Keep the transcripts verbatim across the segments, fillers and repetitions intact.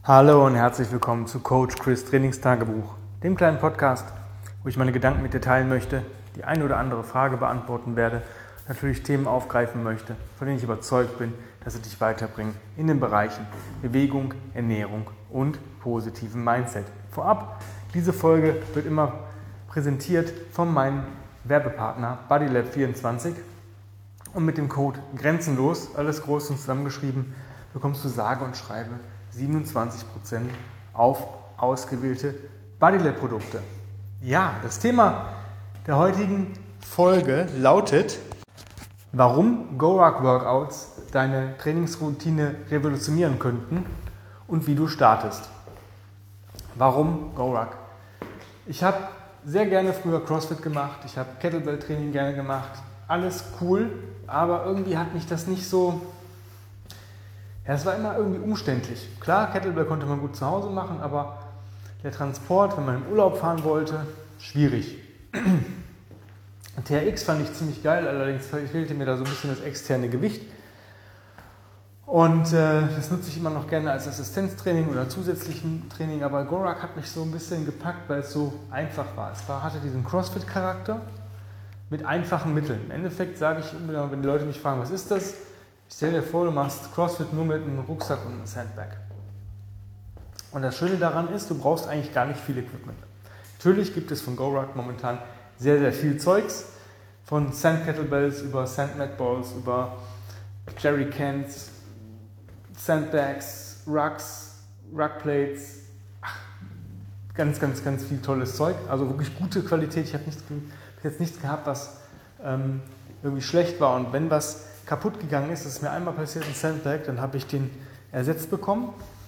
Hallo und herzlich willkommen zu Coach Chris Trainingstagebuch, dem kleinen Podcast, wo ich meine Gedanken mit dir teilen möchte, die eine oder andere Frage beantworten werde, natürlich Themen aufgreifen möchte, von denen ich überzeugt bin, dass sie dich weiterbringen in den Bereichen Bewegung, Ernährung und positiven Mindset. Vorab, diese Folge wird immer präsentiert von meinem Werbepartner BodyLab vierundzwanzig und mit dem Code Grenzenlos, alles groß und zusammengeschrieben, bekommst du sage und schreibe siebenundzwanzig Prozent auf ausgewählte BodyLab-Produkte. Ja, das Thema der heutigen Folge lautet, warum GoRuck-Workouts deine Trainingsroutine revolutionieren könnten und wie du startest. Warum GoRuck? Ich habe sehr gerne früher CrossFit gemacht, ich habe Kettlebell-Training gerne gemacht, alles cool, aber irgendwie hat mich das nicht so... Ja, es war immer irgendwie umständlich. Klar, Kettlebell konnte man gut zu Hause machen, aber der Transport, wenn man im Urlaub fahren wollte, schwierig. T R X fand ich ziemlich geil, allerdings fehlte mir da so ein bisschen das externe Gewicht. Und äh, das nutze ich immer noch gerne als Assistenztraining oder zusätzlichen Training, aber GoRuck hat mich so ein bisschen gepackt, weil es so einfach war. Es war, hatte diesen CrossFit-Charakter mit einfachen Mitteln. Im Endeffekt sage ich immer, wenn die Leute mich fragen, was ist das? Ich stell dir vor, du machst CrossFit nur mit einem Rucksack und einem Sandbag. Und das Schöne daran ist, du brauchst eigentlich gar nicht viel Equipment. Natürlich gibt es von GoRuck momentan sehr, sehr viel Zeugs. Von Sand-Kettlebells über Sand-Mat-Balls, über Jerrycans, Sandbags, Rucks, Ruckplates. Ach, ganz, ganz, ganz viel tolles Zeug. Also wirklich gute Qualität. Ich habe nichts, jetzt nichts gehabt, was ähm, irgendwie schlecht war. Und wenn was kaputt gegangen ist, das ist mir einmal passiert, ein Sandbag, dann habe ich den ersetzt bekommen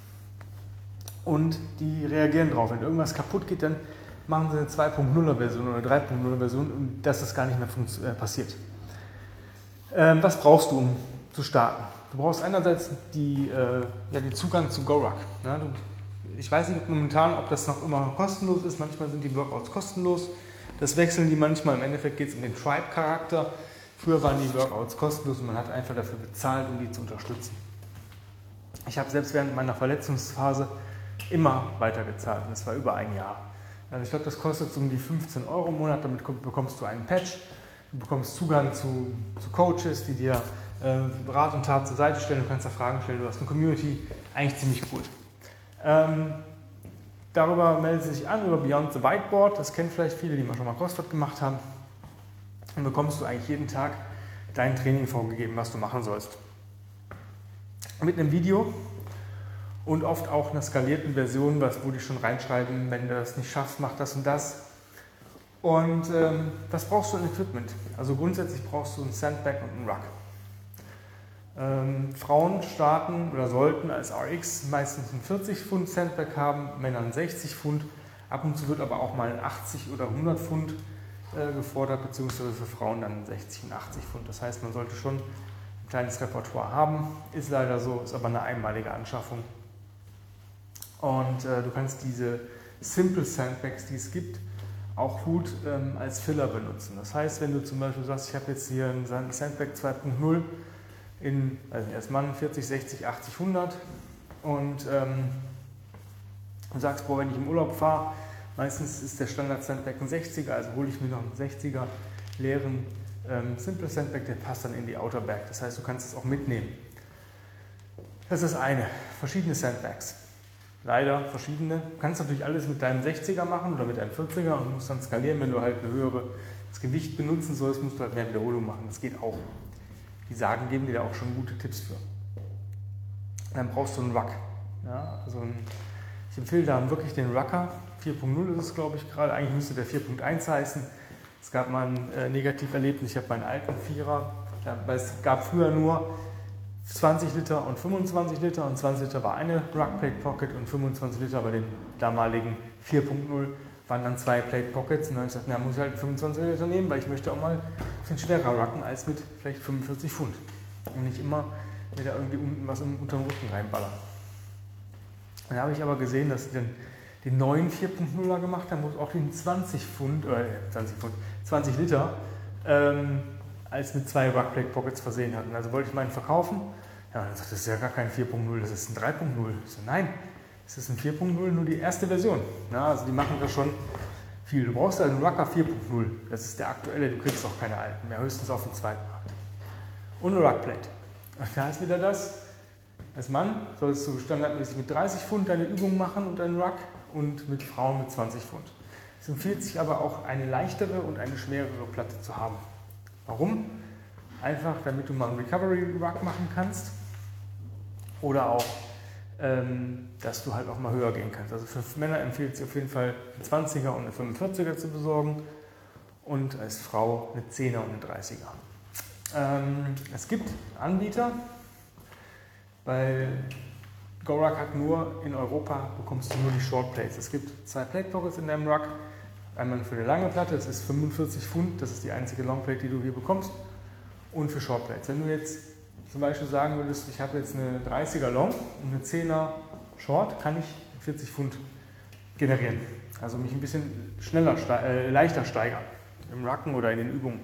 und die reagieren drauf. Wenn irgendwas kaputt geht, dann machen sie eine zwei Punkt null Version oder drei Punkt null Version und dass das gar nicht mehr äh, passiert. Ähm, was brauchst du, um zu starten? Du brauchst einerseits die, äh, ja, den Zugang zu GoRuck. Ja, du, ich weiß nicht momentan, ob das noch immer kostenlos ist. Manchmal sind die Workouts kostenlos. Das wechseln die manchmal. Im Endeffekt geht es um den Tribe-Charakter. Früher waren die Workouts kostenlos und man hat einfach dafür bezahlt, um die zu unterstützen. Ich habe selbst während meiner Verletzungsphase immer weiter gezahlt. Und das war über ein Jahr. Also ich glaube, das kostet so um die fünfzehn Euro im Monat. Damit bekommst du einen Patch. Du bekommst Zugang zu, zu Coaches, die dir äh, Rat und Tat zur Seite stellen. Du kannst da Fragen stellen. Du hast eine Community. Eigentlich ziemlich cool. Ähm, darüber melden sie sich an, über Beyond the Whiteboard. Das kennen vielleicht viele, die mal schon mal CrossFit gemacht haben. Dann bekommst du eigentlich jeden Tag dein Training vorgegeben, was du machen sollst. Mit einem Video und oft auch einer skalierten Version, was, wo die schon reinschreiben, wenn du das nicht schaffst, mach das und das. Und ähm, was brauchst du an Equipment? Also grundsätzlich brauchst du ein Sandbag und einen Ruck. Ähm, Frauen starten oder sollten als R X meistens ein vierzig Pfund Sandbag haben, Männer ein sechzig Pfund. Ab und zu wird aber auch mal ein achtzig oder hundert Pfund gefordert, beziehungsweise für Frauen dann sechzig und achtzig Pfund. Das heißt, man sollte schon ein kleines Repertoire haben. Ist leider so, ist aber eine einmalige Anschaffung. Und äh, du kannst diese Simple Sandbags, die es gibt, auch gut ähm, als Filler benutzen. Das heißt, wenn du zum Beispiel sagst, ich habe jetzt hier einen Sandbag zwei Punkt null in, also erst Mann vierzig, sechzig, achtzig, hundert und ähm, du sagst, boah, wenn ich im Urlaub fahre, meistens ist der Standard Sandbag ein sechziger, also hole ich mir noch einen sechziger leeren ähm, Simple Sandbag, der passt dann in die Outer Bag. Das heißt, du kannst es auch mitnehmen. Das ist das eine. Verschiedene Sandbags. Leider verschiedene. Du kannst natürlich alles mit deinem sechziger machen oder mit deinem vierziger und musst dann skalieren. Wenn du halt ein höheres Gewicht benutzen sollst, musst du halt mehr Wiederholung machen. Das geht auch. Die sagen, geben dir da auch schon gute Tipps für. Dann brauchst du einen Ruck. Ja, also ein, ich empfehle da wirklich den Rucker. vier Punkt null ist es, glaube ich, gerade. Eigentlich müsste der vier Punkt eins heißen. Es gab mal ein äh, Negativerlebnis. Ich habe meinen alten Vierer, ja, weil es gab früher nur zwanzig Liter und fünfundzwanzig Liter. Und zwanzig Liter war eine Ruck Plate Pocket und fünfundzwanzig Liter bei den damaligen vier Punkt null waren dann zwei Plate Pockets. Und dann habe ich gesagt, na, muss ich halt fünfundzwanzig Liter nehmen, weil ich möchte auch mal ein bisschen schwerer rucken als mit vielleicht fünfundvierzig Pfund. Und nicht immer mir da irgendwie unten was unter den Rücken reinballern. Dann habe ich aber gesehen, dass sie dann den neuen vier Punkt nuller gemacht haben, wo es auch den zwanzig Pfund, äh, zwanzig Pfund, zwanzig Liter ähm, als mit zwei Ruck Plate Pockets versehen hatten. Also wollte ich meinen verkaufen. Ja, dann sagt, das ist ja gar kein vier Punkt null, das ist ein drei Punkt null. Ich so, nein, Es ist ein vier Punkt null, nur die erste Version. Ja, also die machen das schon viel. Du brauchst einen Rucker vier Punkt null. Das ist der aktuelle, du kriegst auch keine alten mehr, höchstens auf dem zweiten Markt. Und eine Ruckplate. Und da ist wieder das, als Mann sollst du standardmäßig mit dreißig Pfund deine Übung machen und einen Ruck und mit Frauen mit zwanzig Pfund. Es empfiehlt sich aber auch, eine leichtere und eine schwerere Platte zu haben. Warum? Einfach, damit du mal einen Recovery Ruck machen kannst oder auch, ähm, dass du halt auch mal höher gehen kannst. Also für Männer empfiehlt sich auf jeden Fall einen zwanziger und eine fünfundvierziger zu besorgen und als Frau eine zehner und eine dreißiger. Ähm, es gibt Anbieter, weil GoRuck hat nur in Europa, bekommst du nur die Short Plates. Es gibt zwei Plate Pockets in deinem Ruck. Einmal für eine lange Platte, das ist fünfundvierzig Pfund, das ist die einzige Long Plate, die du hier bekommst. Und für Short Plates. Wenn du jetzt zum Beispiel sagen würdest, ich habe jetzt eine dreißiger Long und eine zehner Short, kann ich vierzig Pfund generieren. Also mich ein bisschen schneller, äh, leichter steigern im Rucken oder in den Übungen.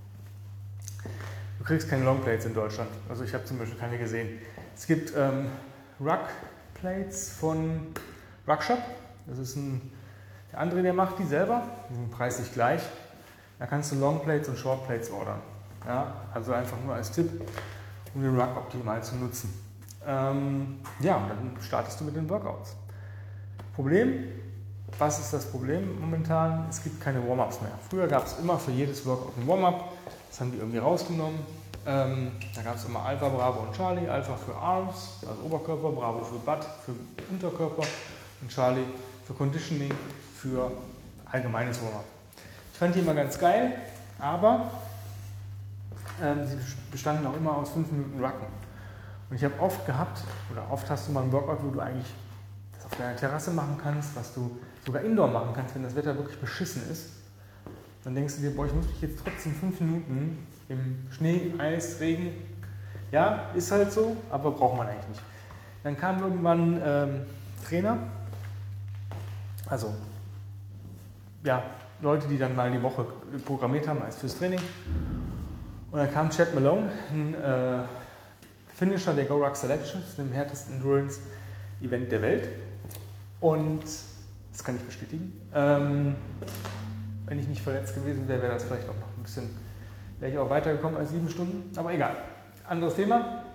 Du kriegst keine Long Plates in Deutschland. Also ich habe zum Beispiel keine gesehen. Es gibt ähm, Ruck Plates von Ruckshop. Das ist ein Der andere, der macht die selber, die sind preislich gleich. Da kannst du Long Plates und Short Plates ordern. Ja, also einfach nur als Tipp, um den Ruck optimal zu nutzen. Ähm, ja, und dann startest du mit den Workouts. Problem, was ist das Problem momentan? Es gibt keine Warm-Ups mehr. Früher gab es immer für jedes Workout ein Warm-Up. Das haben die irgendwie rausgenommen. Ähm, da gab es immer Alpha, Bravo und Charlie. Alpha für Arms, also Oberkörper, Bravo für Butt, für Unterkörper und Charlie für Conditioning, für allgemeines Warm-Up. Ich fand die immer ganz geil, aber ähm, sie bestanden auch immer aus fünf Minuten Rucken. Und ich habe oft gehabt, oder oft hast du mal ein Workout, wo du eigentlich das auf deiner Terrasse machen kannst, was du sogar Indoor machen kannst, wenn das Wetter wirklich beschissen ist. Dann denkst du dir, boah, ich muss mich jetzt trotzdem fünf Minuten im Schnee, Eis, Regen. Ja, ist halt so, aber braucht man eigentlich nicht. Dann kam irgendwann ähm, Trainer, also ja, Leute, die dann mal die Woche programmiert haben als fürs Training. Und dann kam Chad Malone, ein äh, Finisher der GoRuck Selections, dem härtesten Endurance-Event der Welt. Und das kann ich bestätigen. Ähm, wenn ich nicht verletzt gewesen wäre, wäre das vielleicht auch noch ein bisschen, wäre ich auch weitergekommen als sieben Stunden. Aber egal. Anderes Thema.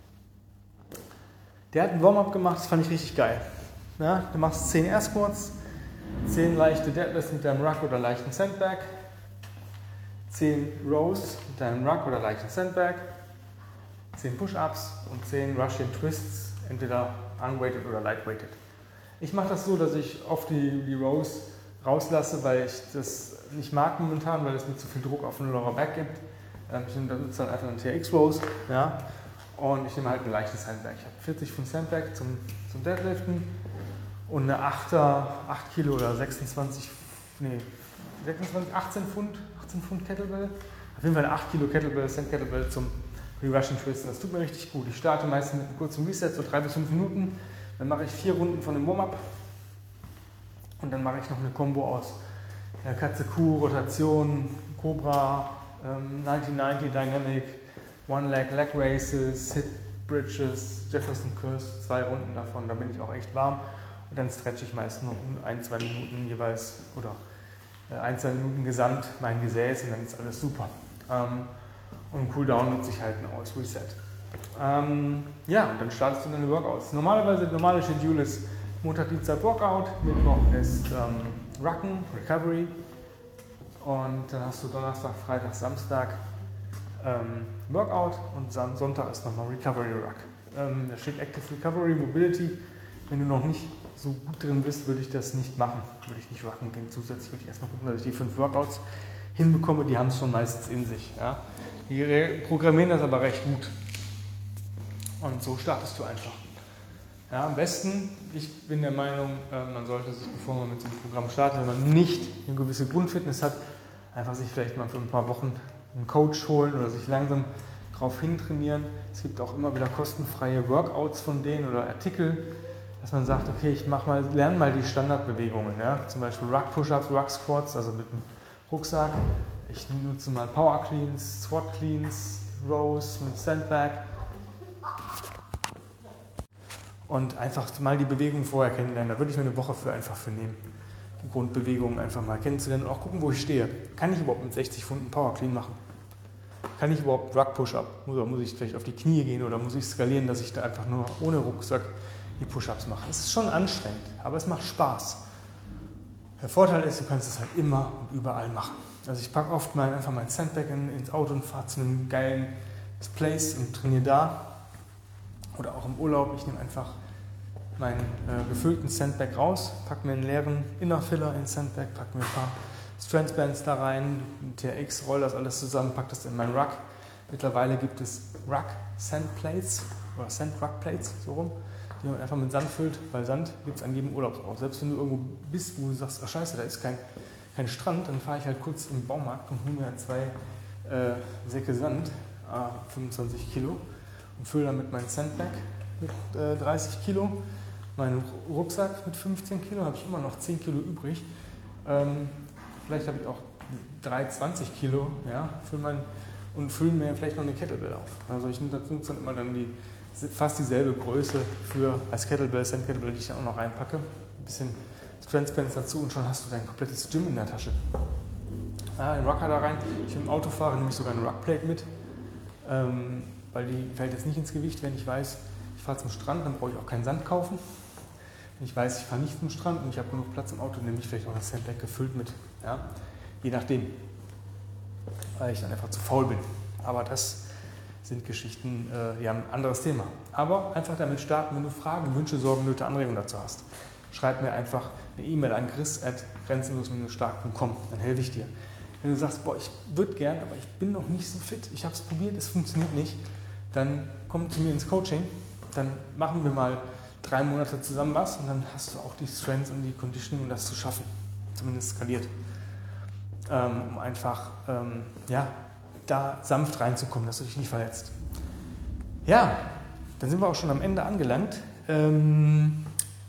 Der hat ein Warm-Up gemacht, das fand ich richtig geil. Ja, du machst zehn Air Squats, zehn leichte Deadlifts mit deinem Ruck oder leichten Sandbag, zehn Rows mit deinem Ruck oder leichten Sandbag, zehn Push-Ups und zehn Russian Twists, entweder unweighted oder lightweighted. Ich mache das so, dass ich oft die, die Rows rauslasse, weil ich das nicht mag momentan, weil es mir zu viel Druck auf den Lower Back gibt. Ich nehme dann einfach einen T R X-Rows, ja, und ich nehme halt ein leichtes Sandbag. Ich habe vierzig Pfund Sandbag zum, zum Deadliften und eine achter, acht Kilo oder sechsundzwanzig, nee, sechsundzwanzig, achtzehn Pfund, achtzehn Pfund Kettlebell. Auf jeden Fall eine acht Kilo Kettlebell, Sand Kettlebell zum Russian Twist. Das tut mir richtig gut. Ich starte meistens mit einem kurzen Reset, so drei bis fünf Minuten. Dann mache ich vier Runden von dem Warm-Up und dann mache ich noch eine Combo aus ja, Katze, Kuh, Rotation, Cobra, ähm, neunzig neunzig Dynamic, One Leg Leg Races, Hip Bridges, Jefferson Curls, zwei Runden davon, da bin ich auch echt warm. Und dann stretche ich meist noch ein, zwei Minuten jeweils oder äh, ein, zwei Minuten gesamt mein Gesäß und dann ist alles super. Ähm, und Cooldown nutze ich halt aus Reset. Ähm, ja, und dann startest du deine Workouts. Normalerweise, das normale Schedule ist Montag, Dienstag Workout, Mittwoch ist ähm, Rucken, Recovery und dann hast du Donnerstag, Freitag, Samstag ähm, Workout und Sonntag ist nochmal Recovery Ruck. Ähm, da steht Active Recovery, Mobility. Wenn du noch nicht so gut drin bist, würde ich das nicht machen. Würde ich nicht rucken gehen. Zusätzlich würde ich erstmal gucken, dass ich die fünf Workouts hinbekomme. Die haben es schon meistens in sich. Ja. Die programmieren das aber recht gut. Und so startest du einfach. Ja, am besten, ich bin der Meinung, man sollte sich, bevor man mit so einem Programm startet, wenn man nicht eine gewisse Grundfitness hat, einfach sich vielleicht mal für ein paar Wochen einen Coach holen oder sich langsam darauf hintrainieren. Es gibt auch immer wieder kostenfreie Workouts von denen oder Artikel, dass man sagt, okay, ich mach mal, lerne mal die Standardbewegungen, ja? Zum Beispiel Ruck Push-Ups, Ruck Squats, also mit einem Rucksack. Ich nutze mal Power Cleans, Squat Cleans, Rows mit Sandbag. und einfach mal die Bewegung vorher kennenlernen. Da würde ich mir eine Woche für einfach für nehmen. Die Grundbewegungen einfach mal kennenzulernen und auch gucken, wo ich stehe. Kann ich überhaupt mit sechzig Pfund einen Power Clean machen? Kann ich überhaupt Ruck Push-Up? Oder muss ich vielleicht auf die Knie gehen oder muss ich skalieren, dass ich da einfach nur ohne Rucksack die Push-Ups mache? Es ist schon anstrengend, aber es macht Spaß. Der Vorteil ist, du kannst es halt immer und überall machen. Also ich packe oft mal einfach mein Sandbag in, ins Auto und fahre zu einem geilen Place und trainiere da. Oder auch im Urlaub, ich nehme einfach meinen äh, gefüllten Sandbag raus, packe mir einen leeren Inner Filler in Sandbag, packe mir ein paar Strength Bands da rein, T R X, roll das alles zusammen, packe das in meinen Ruck. Mittlerweile gibt es Ruck Sand Plates oder Sand Ruck Plates, so rum, die man einfach mit Sand füllt, weil Sand gibt es an jedem Urlaubsort. Selbst wenn du irgendwo bist, wo du sagst, ach scheiße, da ist kein, kein Strand, dann fahre ich halt kurz im Baumarkt und hole mir halt zwei äh, Säcke Sand, äh, fünfundzwanzig Kilo, und fülle damit meinen Sandbag mit äh, dreißig Kilo. Meinen Rucksack mit fünfzehn Kilo, habe ich immer noch zehn Kilo übrig. Ähm, vielleicht habe ich auch drei, zwanzig Kilo, ja, für mein, und fülle mir vielleicht noch eine Kettlebell auf. Also ich nutze dann immer dann die, fast dieselbe Größe für als Kettlebell, Sand Kettlebell, die ich dann auch noch reinpacke. Ein bisschen Strength Bands dazu und schon hast du dein komplettes Gym in der Tasche. Ja, den Rucker da rein. Ich im Auto fahre, nehme ich sogar eine Ruckplate mit, ähm, weil die fällt jetzt nicht ins Gewicht, wenn ich weiß, ich fahre zum Strand, dann brauche ich auch keinen Sand kaufen. Wenn ich weiß, ich fahre nicht zum Strand und ich habe genug Platz im Auto, nehme ich vielleicht auch ein Sandbag gefüllt mit. Ja? Je nachdem, weil ich dann einfach zu faul bin. Aber das sind Geschichten, äh, die haben ein anderes Thema. Aber einfach damit starten, wenn du Fragen, Wünsche, Sorgen, Nöte, Anregungen dazu hast. Schreib mir einfach eine E-Mail an chris at grenzenlos stark punkt com, dann helfe ich dir. Wenn du sagst, boah, ich würde gern, aber ich bin noch nicht so fit, ich habe es probiert, es funktioniert nicht, dann komm zu mir ins Coaching, dann machen wir mal drei Monate zusammen was und dann hast du auch die Strengths und die Conditioning, um das zu schaffen, zumindest skaliert, ähm, um einfach ähm, ja, da sanft reinzukommen, dass du dich nicht verletzt. Ja, dann sind wir auch schon am Ende angelangt. Ähm,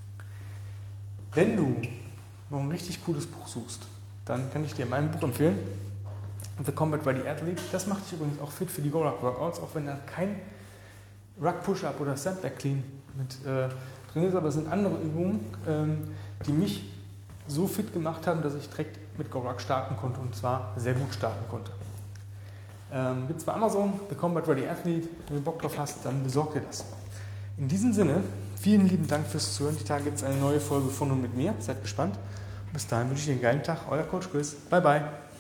wenn du noch ein richtig cooles Buch suchst, dann kann ich dir mein Buch empfehlen, The Combat Ready Athlete. Das macht dich übrigens auch fit für die Go-Ruck-Workouts, auch wenn da kein Ruck Push-Up oder Sandbag Clean mit äh, drin ist, aber es sind andere Übungen, ähm, die mich so fit gemacht haben, dass ich direkt mit Go-Ruck starten konnte und zwar sehr gut starten konnte. Ähm, gibt es bei Amazon, The Combat Ready Athlete, wenn du Bock drauf hast, dann besorg dir das. In diesem Sinne, vielen lieben Dank fürs Zuhören. Die Tage gibt es eine neue Folge von und mit mir. Seid gespannt. Bis dahin wünsche ich dir einen geilen Tag. Euer Coach Chris. Bye, bye.